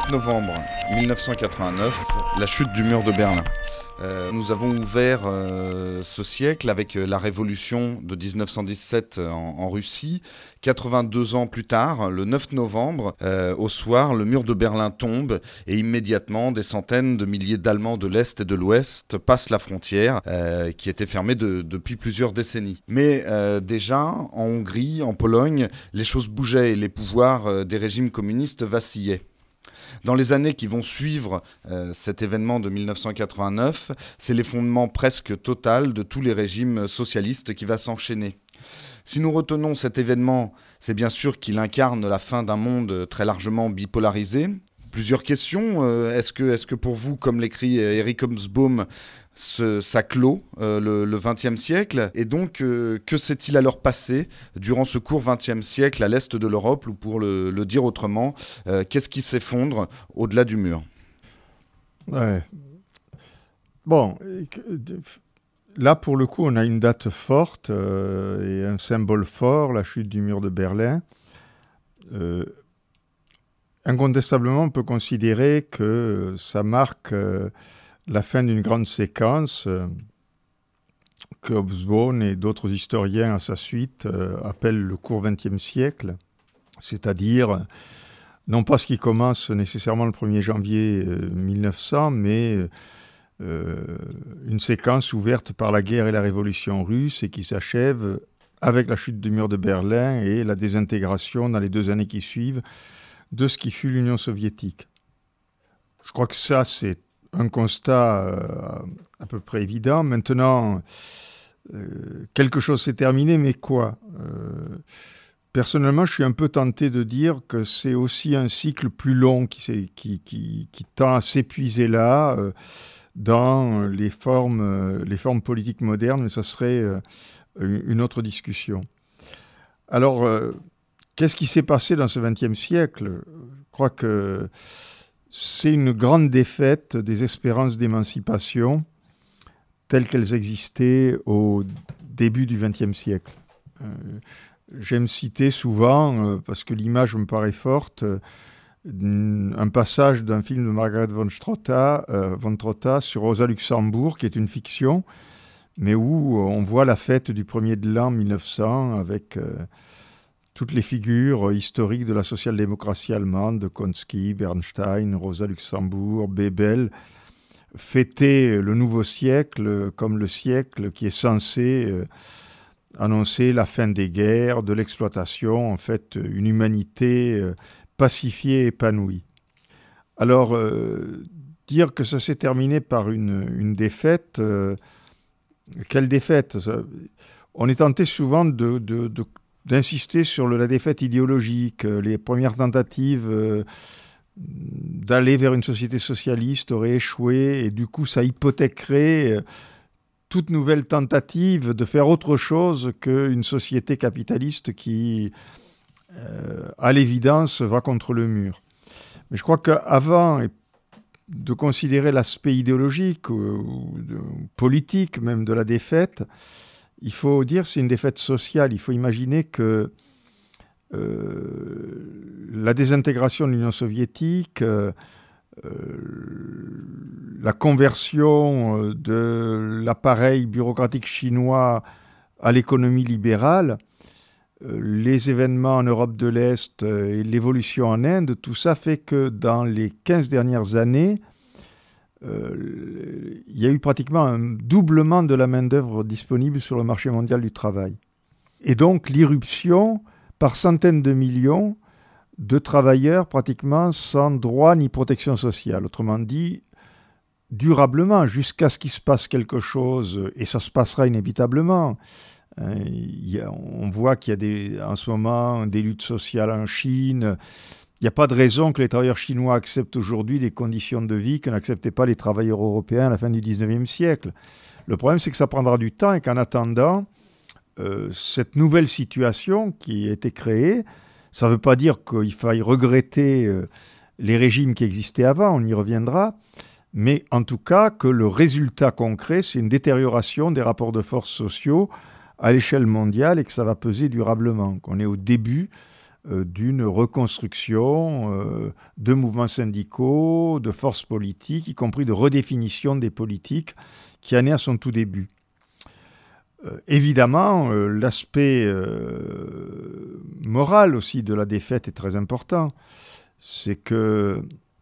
9 novembre 1989, la chute du mur de Berlin. Nous avons ouvert ce siècle avec la révolution de 1917 en Russie. 82 ans plus tard, le 9 novembre, au soir, le mur de Berlin tombe et immédiatement, des centaines de milliers d'Allemands de l'Est et de l'Ouest passent la frontière qui était fermée depuis plusieurs décennies. Mais déjà, en Hongrie, en Pologne, les choses bougeaient et les pouvoirs des régimes communistes vacillaient. Dans les années qui vont suivre cet événement de 1989, c'est l'effondrement presque total de tous les régimes socialistes qui va s'enchaîner. Si nous retenons cet événement, c'est bien sûr qu'il incarne la fin d'un monde très largement bipolarisé. Plusieurs questions. Est-ce que pour vous, comme l'écrit Eric Hobsbawm, ça clôt le XXe siècle? Et donc, que s'est-il alors passé durant ce court XXe siècle à l'est de l'Europe, ou pour le dire autrement, qu'est-ce qui s'effondre au-delà du mur? Ouais. Bon, là, pour le coup, on a une date forte et un symbole fort, la chute du mur de Berlin. Incontestablement, on peut considérer que ça marque la fin d'une grande séquence que Hobsbawm et d'autres historiens à sa suite appellent le court XXe siècle, c'est-à-dire non pas ce qui commence nécessairement le 1er janvier 1900, mais une séquence ouverte par la guerre et la révolution russe et qui s'achève avec la chute du mur de Berlin et la désintégration dans les 2 années qui suivent de ce qui fut l'Union soviétique. Je crois que ça, c'est un constat à peu près évident. Maintenant, quelque chose s'est terminé, mais quoi? Personnellement, je suis un peu tenté de dire que c'est aussi un cycle plus long qui tend à s'épuiser là, dans les formes politiques modernes, mais ça serait une autre discussion. Alors, qu'est-ce qui s'est passé dans ce XXe siècle? Je crois que c'est une grande défaite des espérances d'émancipation telles qu'elles existaient au début du XXe siècle. J'aime citer souvent, parce que l'image me paraît forte, un passage d'un film de Margaret von Trotta sur Rosa Luxembourg, qui est une fiction, mais où on voit la fête du 1er de l'an 1900 avec toutes les figures historiques de la social-démocratie allemande, de Konski, Bernstein, Rosa Luxembourg, Bebel, fêter le nouveau siècle comme le siècle qui est censé annoncer la fin des guerres, de l'exploitation, en fait, une humanité pacifiée et épanouie. Alors, dire que ça s'est terminé par une défaite, quelle défaite? On est tenté souvent d'insister sur la défaite idéologique. Les premières tentatives d'aller vers une société socialiste auraient échoué et du coup ça hypothéquerait toute nouvelle tentative de faire autre chose qu'une société capitaliste qui, à l'évidence, va contre le mur. Mais je crois qu'avant de considérer l'aspect idéologique ou politique même de la défaite, il faut dire que c'est une défaite sociale. Il faut imaginer que la désintégration de l'Union soviétique, la conversion de l'appareil bureaucratique chinois à l'économie libérale, les événements en Europe de l'Est et l'évolution en Inde, tout ça fait que dans les 15 dernières années, il y a eu pratiquement un doublement de la main-d'œuvre disponible sur le marché mondial du travail. Et donc l'irruption par centaines de millions de travailleurs pratiquement sans droit ni protection sociale. Autrement dit, durablement, jusqu'à ce qu'il se passe quelque chose, et ça se passera inévitablement. On voit qu'il y a en ce moment des luttes sociales en Chine. Il n'y a pas de raison que les travailleurs chinois acceptent aujourd'hui des conditions de vie que n'acceptaient pas les travailleurs européens à la fin du 19e siècle. Le problème, c'est que ça prendra du temps et qu'en attendant, cette nouvelle situation qui a été créée, ça ne veut pas dire qu'il faille regretter les régimes qui existaient avant, on y reviendra, mais en tout cas que le résultat concret, c'est une détérioration des rapports de force sociaux à l'échelle mondiale et que ça va peser durablement, qu'on est au début d'une reconstruction de mouvements syndicaux, de forces politiques, y compris de redéfinition des politiques, qui en est à son tout début. Évidemment, l'aspect moral aussi de la défaite est très important. C'est que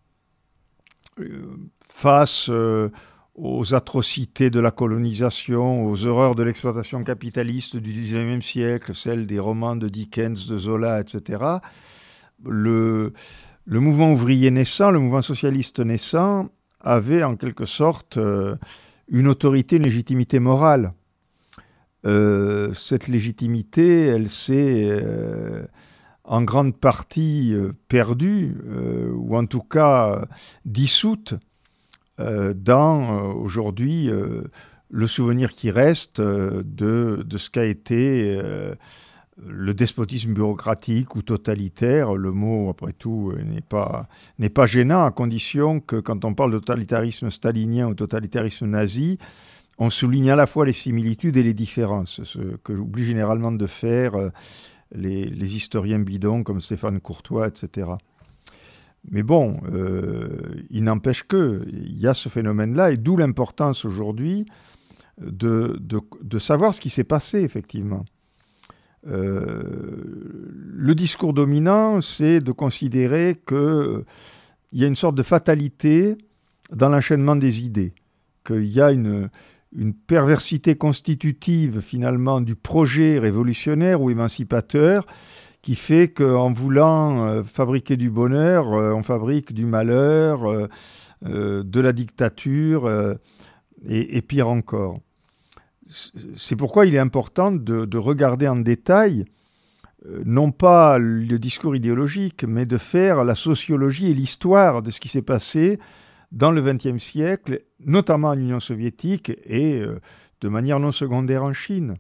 face aux atrocités de la colonisation, aux horreurs de l'exploitation capitaliste du XIXe siècle, celles des romans de Dickens, de Zola, etc., le mouvement ouvrier naissant, le mouvement socialiste naissant, avait en quelque sorte une autorité, une légitimité morale. Cette légitimité, elle s'est en grande partie perdue, ou en tout cas dissoute, dans aujourd'hui le souvenir qui reste de ce qu'a été le despotisme bureaucratique ou totalitaire. Le mot, après tout, n'est pas gênant, à condition que quand on parle de totalitarisme stalinien ou totalitarisme nazi, on souligne à la fois les similitudes et les différences, ce que j'oublie généralement de faire les historiens bidons comme Stéphane Courtois, etc. Mais bon, il n'empêche qu'il y a ce phénomène-là, et d'où l'importance aujourd'hui de savoir ce qui s'est passé, effectivement. Le discours dominant, c'est de considérer qu'il y a une sorte de fatalité dans l'enchaînement des idées, qu'il y a une perversité constitutive, finalement, du projet révolutionnaire ou émancipateur, qui fait qu'en voulant fabriquer du bonheur, on fabrique du malheur, de la dictature, et pire encore. C'est pourquoi il est important de regarder en détail, non pas le discours idéologique, mais de faire la sociologie et l'histoire de ce qui s'est passé dans le XXe siècle, notamment en Union soviétique et de manière non secondaire en Chine.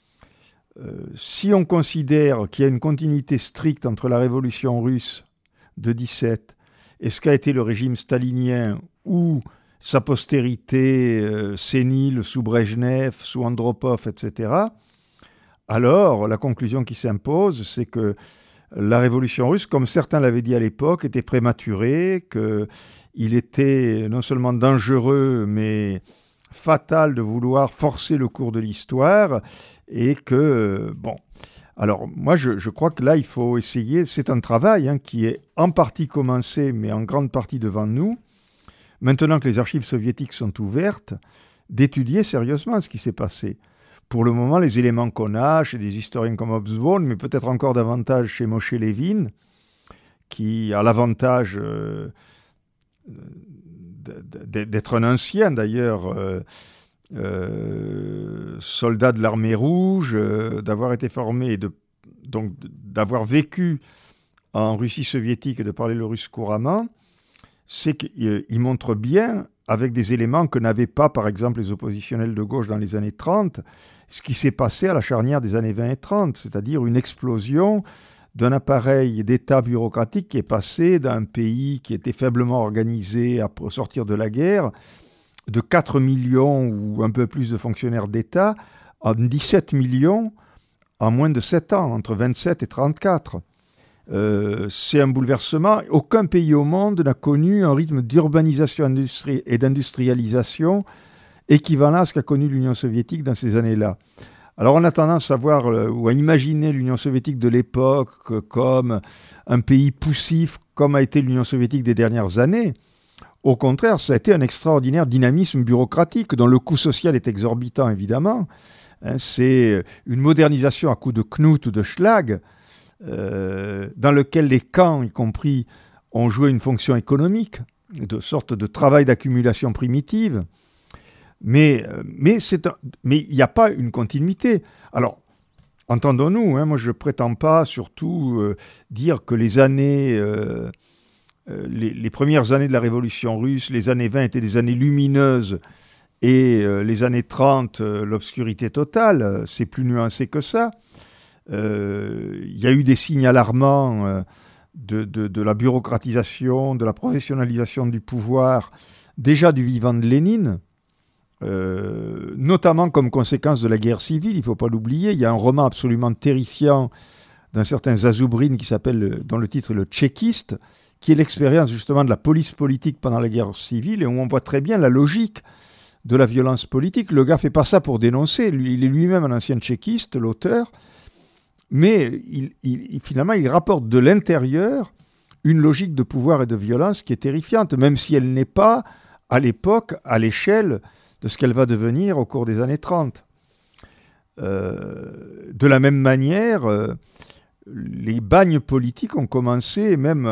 Si on considère qu'il y a une continuité stricte entre la révolution russe de 17 et ce qu'a été le régime stalinien ou sa postérité sénile sous Brejnev, sous Andropov, etc., alors la conclusion qui s'impose, c'est que la révolution russe, comme certains l'avaient dit à l'époque, était prématurée, qu'il était non seulement dangereux, mais fatal de vouloir forcer le cours de l'histoire, et que, bon... Alors, moi, je crois que là, il faut essayer, c'est un travail qui est en partie commencé, mais en grande partie devant nous, maintenant que les archives soviétiques sont ouvertes, d'étudier sérieusement ce qui s'est passé. Pour le moment, les éléments qu'on a chez des historiens comme Hobsbawm, mais peut-être encore davantage chez Moshe Levin, qui a l'avantage d'être un ancien, d'ailleurs, soldat de l'armée rouge, d'avoir été formé, donc d'avoir vécu en Russie soviétique et de parler le russe couramment, c'est qu'il montre bien, avec des éléments que n'avaient pas, par exemple, les oppositionnels de gauche dans les années 30, ce qui s'est passé à la charnière des années 20 et 30, c'est-à-dire une explosion d'un appareil d'État bureaucratique qui est passé d'un pays qui était faiblement organisé à sortir de la guerre, de 4 millions ou un peu plus de fonctionnaires d'État, à 17 millions en moins de 7 ans, entre 27 et 34. C'est un bouleversement. Aucun pays au monde n'a connu un rythme d'urbanisation et d'industrialisation équivalent à ce qu'a connu l'Union soviétique dans ces années-là. Alors on a tendance à voir ou à imaginer l'Union soviétique de l'époque comme un pays poussif, comme a été l'Union soviétique des dernières années. Au contraire, ça a été un extraordinaire dynamisme bureaucratique dont le coût social est exorbitant, évidemment. C'est une modernisation à coups de knout ou de schlag, dans lequel les camps, y compris, ont joué une fonction économique, de sorte de travail d'accumulation primitive. Mais il n'y a pas une continuité. Alors, entendons-nous, moi je ne prétends pas surtout dire que les années, les premières années de la révolution russe, les années 20 étaient des années lumineuses et les années 30, l'obscurité totale. C'est plus nuancé que ça. Il y a eu des signes alarmants de la bureaucratisation, de la professionnalisation du pouvoir, déjà du vivant de Lénine, notamment comme conséquence de la guerre civile, il ne faut pas l'oublier. Il y a un roman absolument terrifiant d'un certain Zazoubrine dont le titre est le Tchéquiste, qui est l'expérience justement de la police politique pendant la guerre civile, et où on voit très bien la logique de la violence politique. Le gars fait pas ça pour dénoncer, il est lui-même un ancien tchéquiste, l'auteur, mais finalement il rapporte de l'intérieur une logique de pouvoir et de violence qui est terrifiante, même si elle n'est pas à l'époque, à l'échelle de ce qu'elle va devenir au cours des années 30. De la même manière, les bagnes politiques ont commencé même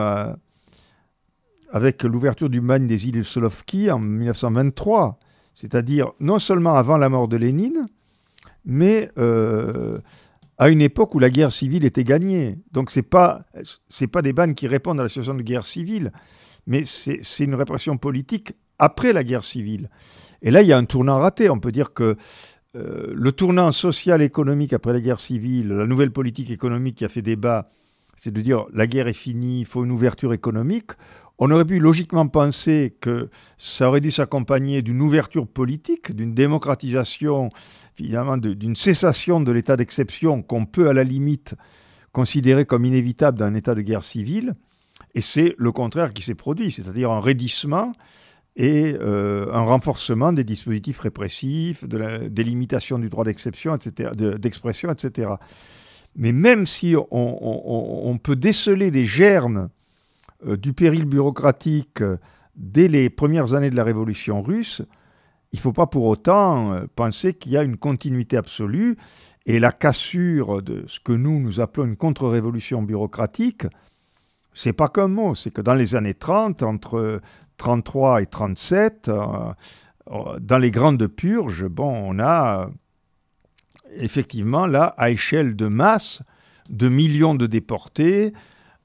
avec l'ouverture du bagne des îles Solovki en 1923, c'est-à-dire non seulement avant la mort de Lénine, mais à une époque où la guerre civile était gagnée. Donc c'est pas des bagnes qui répondent à la situation de guerre civile, mais c'est une répression politique après la guerre civile. Et là, il y a un tournant raté. On peut dire que le tournant social-économique après la guerre civile, la nouvelle politique économique qui a fait débat, c'est de dire la guerre est finie, il faut une ouverture économique. On aurait pu logiquement penser que ça aurait dû s'accompagner d'une ouverture politique, d'une démocratisation, finalement d'une cessation de l'état d'exception qu'on peut à la limite considérer comme inévitable dans un état de guerre civile. Et c'est le contraire qui s'est produit, c'est-à-dire un raidissement et un renforcement des dispositifs répressifs, des limitations du droit d'exception, etc., d'expression, etc. Mais même si on peut déceler des germes du péril bureaucratique dès les premières années de la Révolution russe, il ne faut pas pour autant penser qu'il y a une continuité absolue, et la cassure de ce que nous appelons une contre-révolution bureaucratique, c'est pas qu'un mot, c'est que dans les années 30, entre 33 et 37, dans les grandes purges, on a effectivement là, à échelle de masse, de millions de déportés,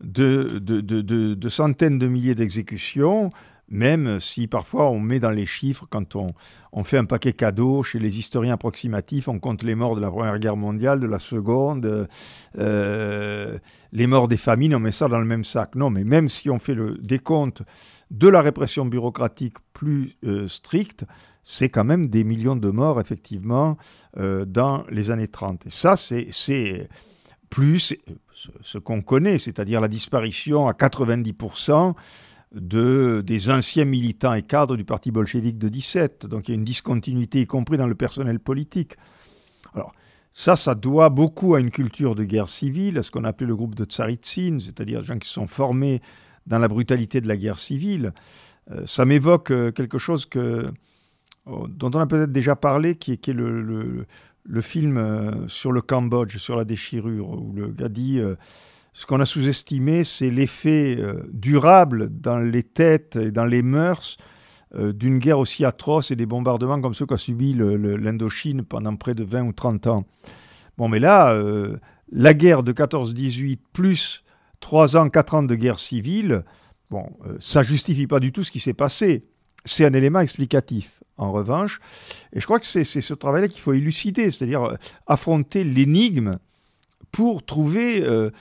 de centaines de milliers d'exécutions, même si parfois on met dans les chiffres, quand on fait un paquet cadeau chez les historiens approximatifs, on compte les morts de la Première Guerre mondiale, de la Seconde, les morts des famines, on met ça dans le même sac. Non, mais même si on fait le décompte de la répression bureaucratique plus stricte, c'est quand même des millions de morts, effectivement, dans les années 30. Et ça, c'est plus ce qu'on connaît, c'est-à-dire la disparition à 90% des anciens militants et cadres du parti bolchevique de 17. Donc il y a une discontinuité, y compris dans le personnel politique. Alors ça doit beaucoup à une culture de guerre civile, à ce qu'on appelait le groupe de Tsaritsine, c'est-à-dire des gens qui sont formés dans la brutalité de la guerre civile. Ça m'évoque quelque chose dont on a peut-être déjà parlé, qui est le film sur le Cambodge, sur la déchirure, où le gars dit ce qu'on a sous-estimé, c'est l'effet durable dans les têtes et dans les mœurs d'une guerre aussi atroce et des bombardements comme ceux qu'a subi l'Indochine pendant près de 20 ou 30 ans. Bon, mais là, la guerre de 14-18 plus 3 ans, 4 ans de guerre civile, ça justifie pas du tout ce qui s'est passé. C'est un élément explicatif, en revanche. Et je crois que c'est ce travail-là qu'il faut élucider, c'est-à-dire affronter l'énigme pour trouver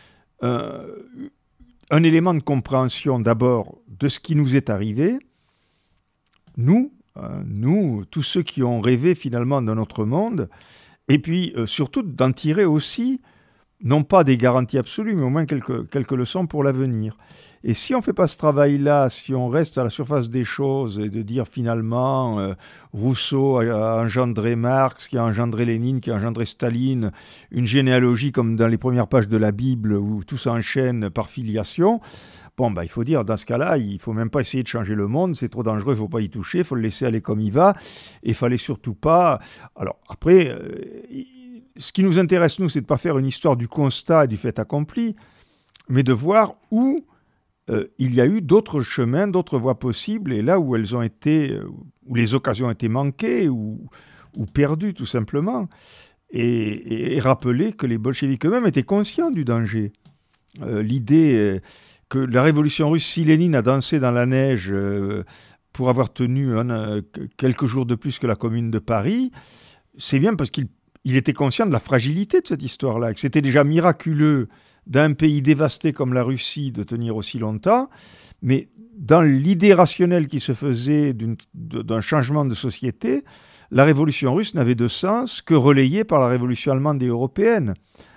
un élément de compréhension d'abord de ce qui nous est arrivé, nous, tous ceux qui ont rêvé finalement d'un autre monde, et puis surtout d'en tirer aussi, non pas des garanties absolues, mais au moins quelques leçons pour l'avenir. Et si on ne fait pas ce travail-là, si on reste à la surface des choses et de dire finalement Rousseau a engendré Marx, qui a engendré Lénine, qui a engendré Staline, une généalogie comme dans les premières pages de la Bible où tout s'enchaîne par filiation, il faut dire, dans ce cas-là, il ne faut même pas essayer de changer le monde, c'est trop dangereux, il ne faut pas y toucher, il faut le laisser aller comme il va, et il ne fallait surtout pas... Alors après... ce qui nous intéresse, nous, c'est de ne pas faire une histoire du constat et du fait accompli, mais de voir où il y a eu d'autres chemins, d'autres voies possibles, et là où elles ont été, où les occasions ont été manquées ou perdues, tout simplement, et rappeler que les bolcheviks eux-mêmes étaient conscients du danger. L'idée que la révolution russe, si Lénine a dansé dans la neige pour avoir tenu quelques jours de plus que la Commune de Paris, c'est bien parce qu'il était conscient de la fragilité de cette histoire-là, que c'était déjà miraculeux d'un pays dévasté comme la Russie de tenir aussi longtemps, mais dans l'idée rationnelle qui se faisait d'un changement de société, la révolution russe n'avait de sens que relayée par la révolution allemande et européenne.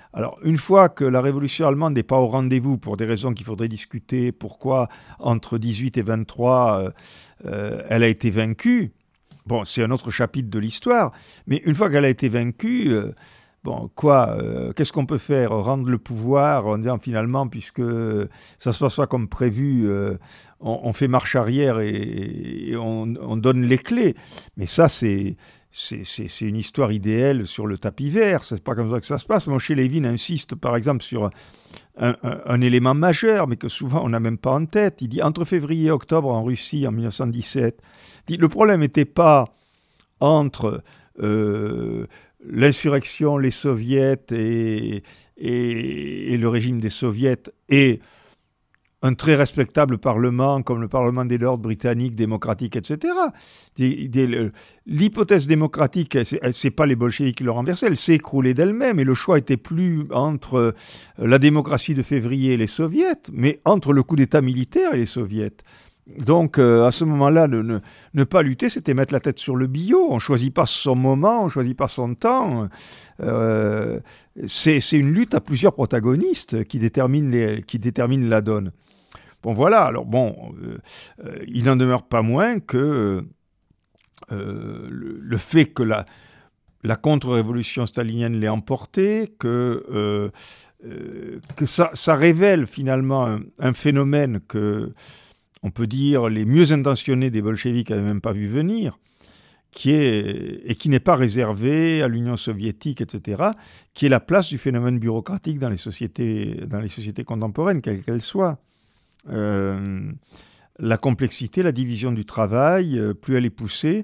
Alors, une fois que la révolution allemande n'est pas au rendez-vous, pour des raisons qu'il faudrait discuter, pourquoi entre 18 et 23, elle a été vaincue, bon, c'est un autre chapitre de l'histoire, mais une fois qu'elle a été vaincue, qu'est-ce qu'on peut faire? Rendre le pouvoir en disant finalement, puisque ça se passe pas comme prévu, on fait marche arrière et on donne les clés. Mais ça, c'est une histoire idéale sur le tapis vert. C'est pas comme ça que ça se passe. Moshe Lévin insiste, par exemple, sur un élément majeur, mais que souvent on n'a même pas en tête. Il dit, entre février et octobre en Russie, en 1917, le problème n'était pas entre l'insurrection, les soviets et le régime des soviets et un très respectable parlement comme le Parlement des Lords britanniques, démocratique, etc. L'hypothèse démocratique, c'est pas les bolcheviks qui l'ont renversée, elle s'est écroulée d'elle-même et le choix était plus entre la démocratie de février et les soviets, mais entre le coup d'État militaire et les soviets. Donc, à ce moment-là, ne pas lutter, c'était mettre la tête sur le billot. On ne choisit pas son moment, on ne choisit pas son temps. C'est une lutte à plusieurs protagonistes qui détermine la donne. Bon, voilà. Alors, il n'en demeure pas moins que le fait que la contre-révolution stalinienne l'ait emporté, que ça révèle finalement un phénomène que on peut dire les mieux intentionnés des bolcheviks n'avaient même pas vu venir, qui n'est pas réservé à l'Union soviétique, etc., qui est la place du phénomène bureaucratique dans les sociétés contemporaines, quelles qu'elles soient. La complexité, la division du travail, plus elle est poussée,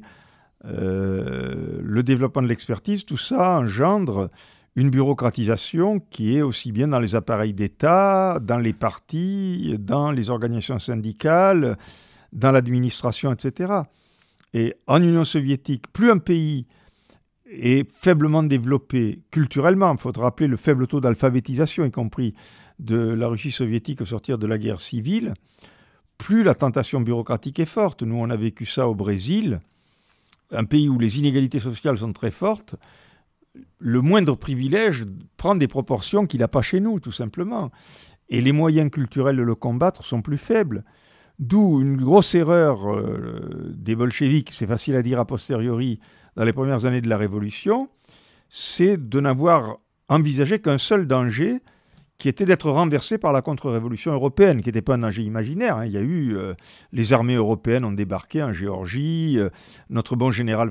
le développement de l'expertise, tout ça engendre une bureaucratisation qui est aussi bien dans les appareils d'État, dans les partis, dans les organisations syndicales, dans l'administration, etc. Et en Union soviétique, plus un pays est faiblement développé culturellement, il faut rappeler le faible taux d'alphabétisation, y compris de la Russie soviétique au sortir de la guerre civile, plus la tentation bureaucratique est forte. Nous, on a vécu ça au Brésil, un pays où les inégalités sociales sont très fortes. Le moindre privilège prend des proportions qu'il n'a pas chez nous, tout simplement. Et les moyens culturels de le combattre sont plus faibles. D'où une grosse erreur des bolcheviks, c'est facile à dire a posteriori, dans les premières années de la Révolution, c'est de n'avoir envisagé qu'un seul danger, qui était d'être renversé par la contre-révolution européenne, qui n'était pas un danger imaginaire. Il y a eu les armées européennes ont débarqué en Géorgie, notre bon général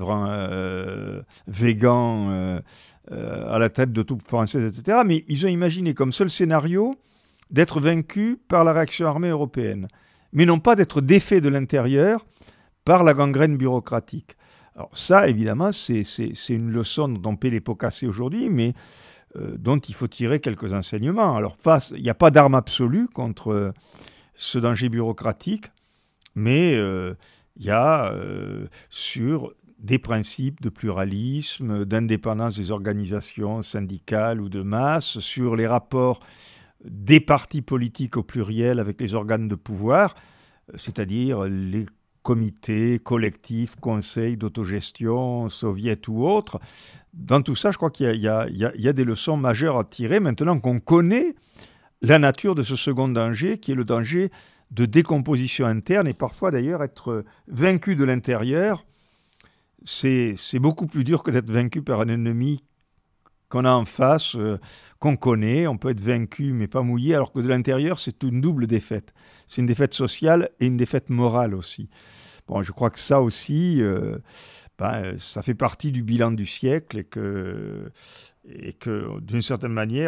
Weygand à la tête de troupes françaises, etc. Mais ils ont imaginé comme seul scénario d'être vaincus par la réaction armée européenne, mais non pas d'être défaits de l'intérieur par la gangrène bureaucratique. Alors ça, évidemment, c'est une leçon dont on paie les pots cassés aujourd'hui, mais dont il faut tirer quelques enseignements. Alors, il n'y a pas d'arme absolue contre ce danger bureaucratique, mais il y a sur des principes de pluralisme, d'indépendance des organisations syndicales ou de masse, sur les rapports des partis politiques au pluriel avec les organes de pouvoir, c'est-à-dire les comités, collectifs, conseils d'autogestion, soviets ou autres. Dans tout ça, je crois qu'il y a des leçons majeures à tirer maintenant qu'on connaît la nature de ce second danger, qui est le danger de décomposition interne, et parfois d'ailleurs être vaincu de l'intérieur, c'est beaucoup plus dur que d'être vaincu par un ennemi qu'on a en face, qu'on connaît. On peut être vaincu mais pas mouillé, alors que de l'intérieur, c'est une double défaite. C'est une défaite sociale et une défaite morale aussi. Bon, je crois que ça aussi, ça fait partie du bilan du siècle et que d'une certaine manière,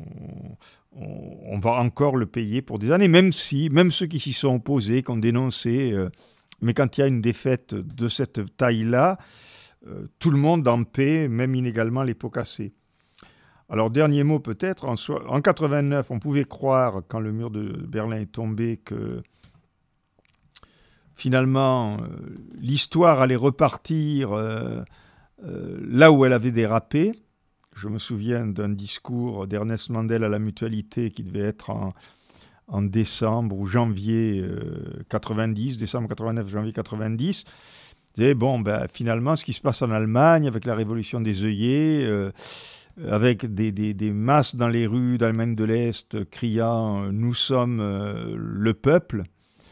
on va encore le payer pour des années, même ceux qui s'y sont opposés, qui ont dénoncé, mais quand il y a une défaite de cette taille-là, tout le monde en paie, même inégalement les pots cassés. Alors, dernier mot peut-être, en 89, on pouvait croire, quand le mur de Berlin est tombé, que finalement, l'histoire allait repartir là où elle avait dérapé. Je me souviens d'un discours d'Ernest Mandel à la Mutualité qui devait être en décembre ou janvier 90, décembre 89, janvier 90. Et finalement, ce qui se passe en Allemagne avec la révolution des œillets, avec des masses dans les rues d'Allemagne de l'Est criant « Nous sommes le peuple ».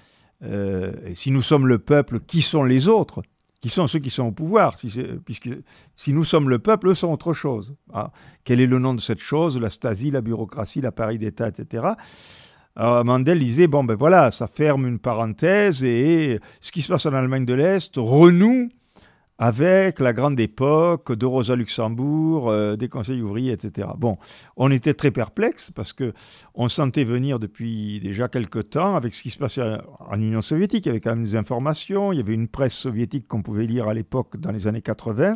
Et si nous sommes le peuple, qui sont les autres ? Qui sont ceux qui sont au pouvoir, puisque si nous sommes le peuple, eux sont autre chose. Ah, quel est le nom de cette chose ? La Stasi, la bureaucratie, l'appareil d'État, etc. Alors Mandel disait, bon ben voilà, ça ferme une parenthèse et ce qui se passe en Allemagne de l'Est renoue avec la grande époque de Rosa Luxembourg, des conseils ouvriers, etc. Bon, on était très perplexes parce qu'on sentait venir depuis déjà quelques temps avec ce qui se passait en Union soviétique. Il y avait quand même des informations, il y avait une presse soviétique qu'on pouvait lire à l'époque dans les années 80,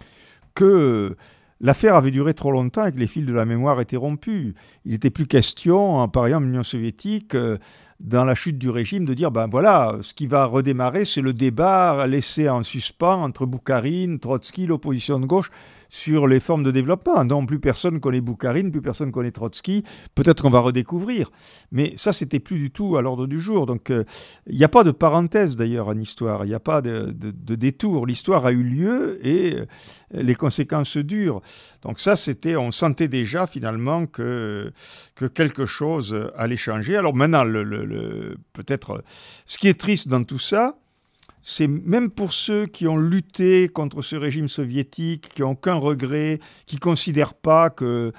que l'affaire avait duré trop longtemps et que les fils de la mémoire étaient rompus. Il n'était plus question, par exemple, en Union soviétique, dans la chute du régime, de dire, ben voilà, ce qui va redémarrer, c'est le débat laissé en suspens entre Boukharine, Trotsky, l'opposition de gauche, sur les formes de développement. Non, plus personne connaît Boukharine, plus personne connaît Trotsky. Peut-être qu'on va redécouvrir. Mais ça, c'était plus du tout à l'ordre du jour. Donc, il n'y a pas de parenthèse, d'ailleurs, en histoire. Il n'y a pas de détour. L'histoire a eu lieu et les conséquences durent. Donc ça, on sentait déjà, finalement, que quelque chose allait changer. Alors maintenant, peut-être, ce qui est triste dans tout ça, c'est même pour ceux qui ont lutté contre ce régime soviétique, qui n'ont aucun regret, qui ne considèrent pas que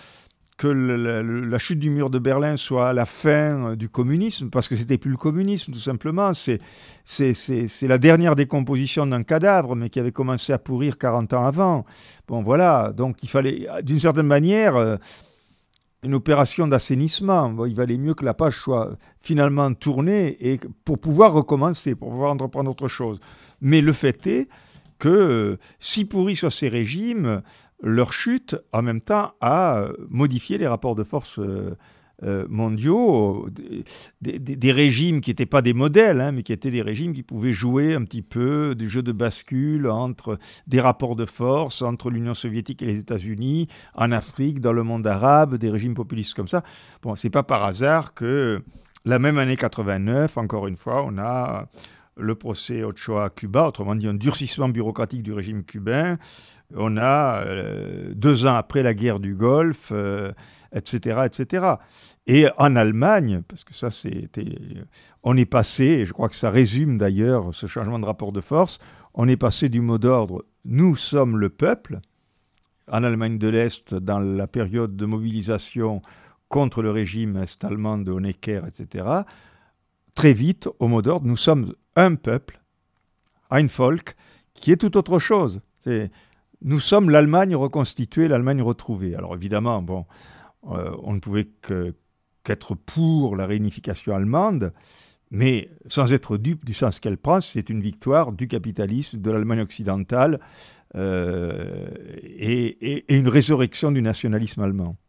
la chute du mur de Berlin soit la fin du communisme, parce que ce n'était plus le communisme, tout simplement. C'est la dernière décomposition d'un cadavre, mais qui avait commencé à pourrir 40 ans avant. Bon, voilà. Donc, il fallait, d'une certaine manière, une opération d'assainissement. Bon, il valait mieux que la page soit finalement tournée et pour pouvoir recommencer, pour pouvoir entreprendre autre chose. Mais le fait est que si pourris soient ces régimes, leur chute, en même temps, a modifié les rapports de force mondiaux, des régimes qui n'étaient pas des modèles, mais qui étaient des régimes qui pouvaient jouer un petit peu des jeux de bascule entre des rapports de force entre l'Union soviétique et les États-Unis, en Afrique, dans le monde arabe, des régimes populistes comme ça. Bon, c'est pas par hasard que la même année 89, encore une fois, on a le procès Ochoa à Cuba, autrement dit un durcissement bureaucratique du régime cubain. On a 2 ans après la guerre du Golfe, etc., etc. Et en Allemagne, parce que ça, on est passé, et je crois que ça résume d'ailleurs ce changement de rapport de force, on est passé du mot d'ordre « nous sommes le peuple » en Allemagne de l'Est dans la période de mobilisation contre le régime est-allemand de Honecker, etc., très vite au mot d'ordre « nous sommes un peuple », ein Volk, qui est tout autre chose. Nous sommes l'Allemagne reconstituée, l'Allemagne retrouvée. Alors évidemment, on ne pouvait qu'être pour la réunification allemande, mais sans être dupe du sens qu'elle prend, c'est une victoire du capitalisme, de l'Allemagne occidentale et une résurrection du nationalisme allemand.